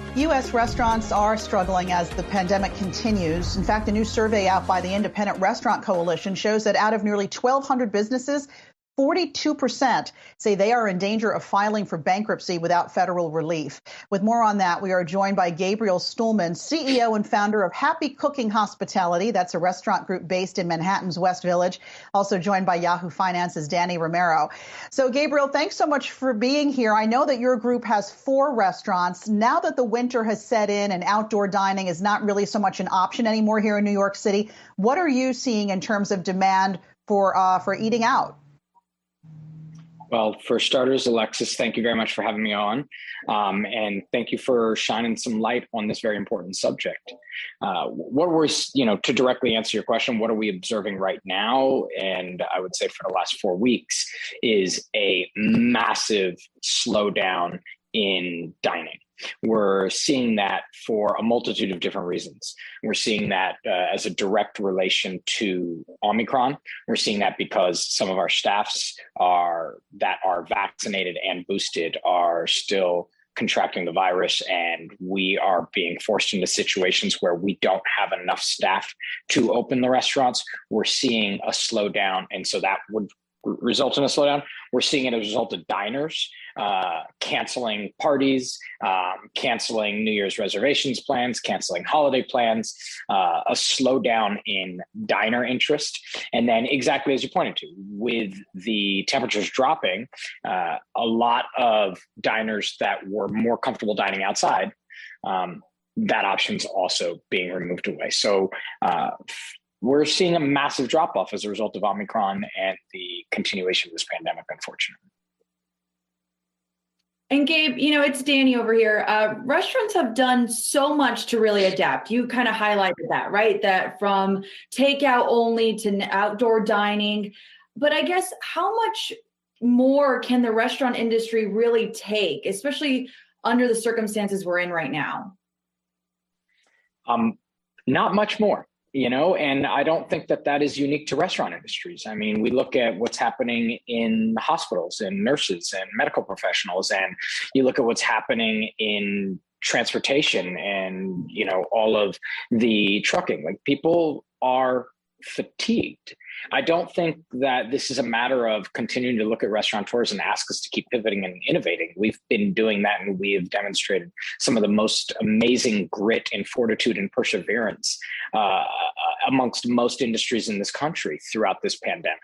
U.S. restaurants are struggling as the pandemic continues. In fact, a new survey out by the Independent Restaurant Coalition shows that out of nearly 1,200 businesses, 42% say they are in danger of filing for bankruptcy without federal relief. With more on that, we are joined by Gabriel Stuhlman, CEO and founder of Happy Cooking Hospitality. That's a restaurant group based in Manhattan's West Village. Also joined by Yahoo Finance's Danny Romero. So, Gabriel, thanks so much for being here. I know that your group has 4 restaurants. Now that the winter has set in and outdoor dining is not really so much an option anymore here in New York City, what are you seeing in terms of demand for eating out? Well, for starters, Alexis, thank you very much for having me on. And thank you for shining some light on this very important subject. To directly answer your question, what are we observing right now? And I would say for the last 4 weeks is a massive slowdown in dining. We're seeing that for a multitude of different reasons. We're seeing that as a direct relation to Omicron. We're seeing that because some of our staffs that are vaccinated and boosted are still contracting the virus, and we are being forced into situations where we don't have enough staff to open the restaurants. We're seeing a slowdown, and so that would result in a slowdown. We're seeing it as a result of diners canceling parties, canceling New Year's reservations plans, canceling holiday plans, a slowdown in diner interest. And then exactly as you pointed to, with the temperatures dropping, a lot of diners that were more comfortable dining outside, that option's also being removed away. So we're seeing a massive drop-off as a result of Omicron and the continuation of this pandemic, unfortunately. And Gabe, it's Danny over here. Restaurants have done so much to really adapt. You kind of highlighted that, right? That from takeout only to outdoor dining. But I guess how much more can the restaurant industry really take, especially under the circumstances we're in right now? Not much more. And I don't think that is unique to restaurant industries. I mean, we look at what's happening in hospitals and nurses and medical professionals, and you look at what's happening in transportation and, all of the trucking. Like, people are fatigued. I don't think that this is a matter of continuing to look at restaurateurs and ask us to keep pivoting and innovating. We've been doing that, and we have demonstrated some of the most amazing grit and fortitude and perseverance amongst most industries in this country throughout this pandemic.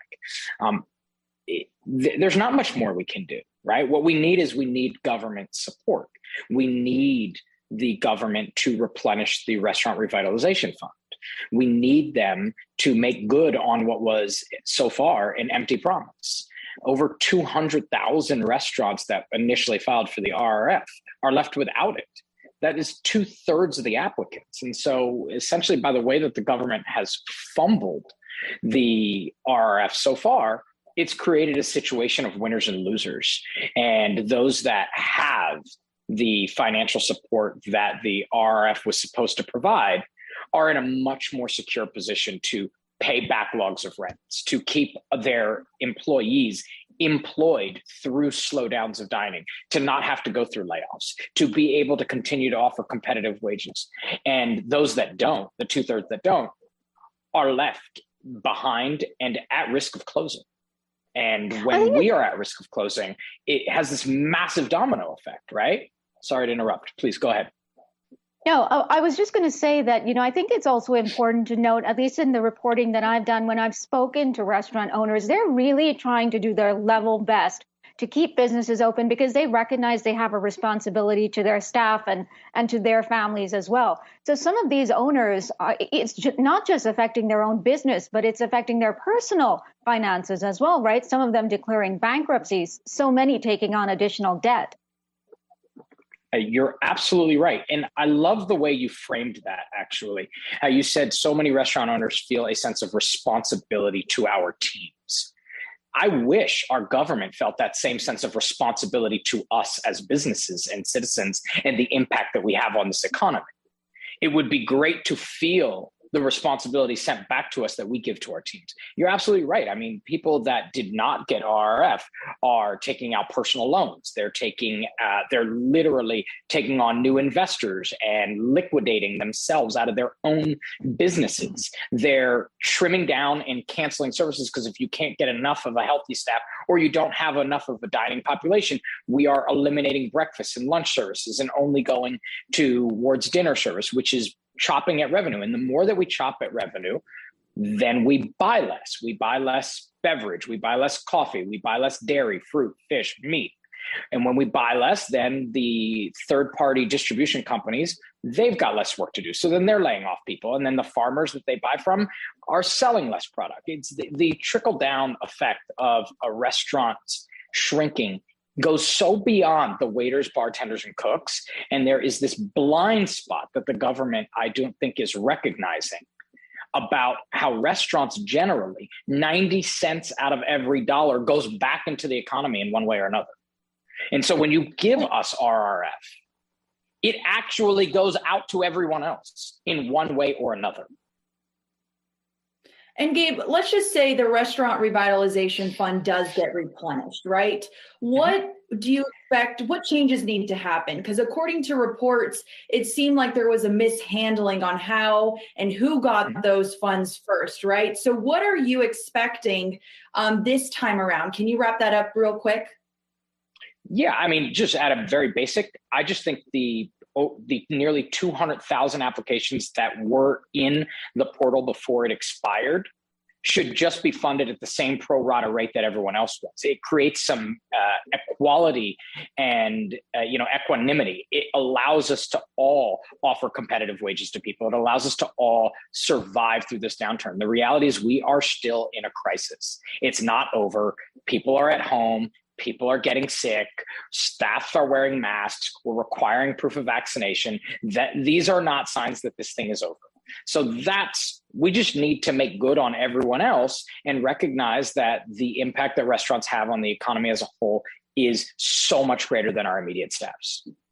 There's not much more we can do, right? What we need government support. We need the government to replenish the Restaurant Revitalization Fund. We need them to make good on what was so far an empty promise. Over 200,000 restaurants that initially filed for the RRF are left without it. That is 2/3 of the applicants. And so essentially, by the way that the government has fumbled the RRF so far, it's created a situation of winners and losers. And those that have the financial support that the RRF was supposed to provide are in a much more secure position to pay backlogs of rents, to keep their employees employed through slowdowns of dining, to not have to go through layoffs, to be able to continue to offer competitive wages. And those that don't, the 2/3 that don't, are left behind and at risk of closing. And when we are at risk of closing, it has this massive domino effect, right? Sorry to interrupt. Please go ahead. No, I was just going to say that, I think it's also important to note, at least in the reporting that I've done when I've spoken to restaurant owners, they're really trying to do their level best to keep businesses open because they recognize they have a responsibility to their staff and to their families as well. So some of these owners, it's not just affecting their own business, but it's affecting their personal finances as well, right? Some of them declaring bankruptcies, so many taking on additional debt. You're absolutely right. And I love the way you framed that, actually. You said so many restaurant owners feel a sense of responsibility to our teams. I wish our government felt that same sense of responsibility to us as businesses and citizens and the impact that we have on this economy. It would be great to feel the responsibility sent back to us that we give to our teams. You're absolutely right. I mean, people that did not get RRF are taking out personal loans. They're literally taking on new investors and liquidating themselves out of their own businesses. They're trimming down and canceling services because if you can't get enough of a healthy staff or you don't have enough of a dining population, we are eliminating breakfast and lunch services and only going towards dinner service, which is chopping at revenue. And the more that we chop at revenue, then we buy less. We buy less beverage. We buy less coffee. We buy less dairy, fruit, fish, meat. And when we buy less, then the third-party distribution companies, they've got less work to do. So then they're laying off people. And then the farmers that they buy from are selling less product. It's the trickle-down effect of a restaurant shrinking goes so beyond the waiters, bartenders, and cooks. And there is this blind spot that the government, I don't think, is recognizing about how restaurants generally, 90 cents out of every dollar goes back into the economy in one way or another. And so when you give us RRF, it actually goes out to everyone else in one way or another. And Gabe, let's just say the restaurant revitalization fund does get replenished, right? What do you expect? What changes need to happen? Because according to reports, it seemed like there was a mishandling on how and who got those funds first, right? So what are you expecting this time around? Can you wrap that up real quick? Yeah, I mean, just at a very basic, I just think the nearly 200,000 applications that were in the portal before it expired should just be funded at the same pro rata rate that everyone else was. It creates some equality and equanimity. It allows us to all offer competitive wages to people. It allows us to all survive through this downturn. The reality is we are still in a crisis. It's not over. People are at home. People are getting sick. Staff are wearing masks. We're requiring proof of vaccination. That these are not signs that this thing is over. So we just need to make good on everyone else and recognize that the impact that restaurants have on the economy as a whole is so much greater than our immediate staffs.